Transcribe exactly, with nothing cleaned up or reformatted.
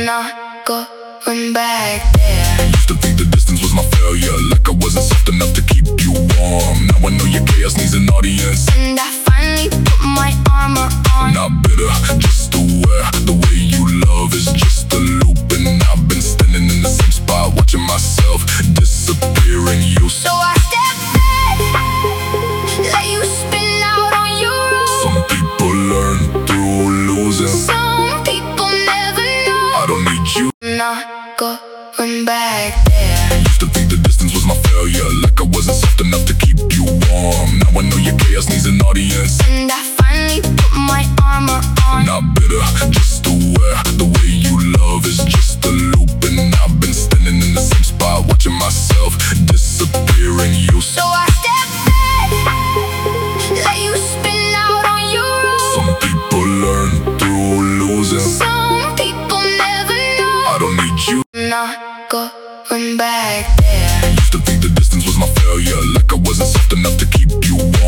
not going back there. Used to think the distance was my failure, like I wasn't soft enough to keep you warm. Now I know your chaos needs an audience, and I finally put my armor on. Not bitter, just aware. The way you love is just a loop, and I've been standing in the same spot, watching myself disappear in you. So I step back, let you spin out on your own. Some people learn through losing, Some people never know. I don't need you. Not going back there. Used to think the distance was my failure, like I wasn't soft enough to keep you warm. Now I know your chaos needs an audience, and I finally put my armor on. not bitter, just aware. The way you love is just a loop, and I've been standing in the same spot, watching myself disappear in you. So I step back, let you spin out on your own. Some people learn through losing, Some people never know. I don't need you. Not going back there. Used to think the distance was my failure, like I wasn't soft enough to keep you warm.